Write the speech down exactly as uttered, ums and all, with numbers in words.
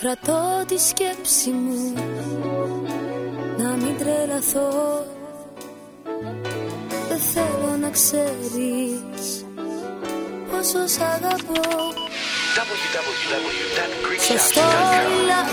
Κρατώ τη σκέψη μου να μην τρελαθώ. Δεν θέλω να ξέρεις πόσο σ' αγαπώ. double-u double-u double-u dot greek Στο shop dot com story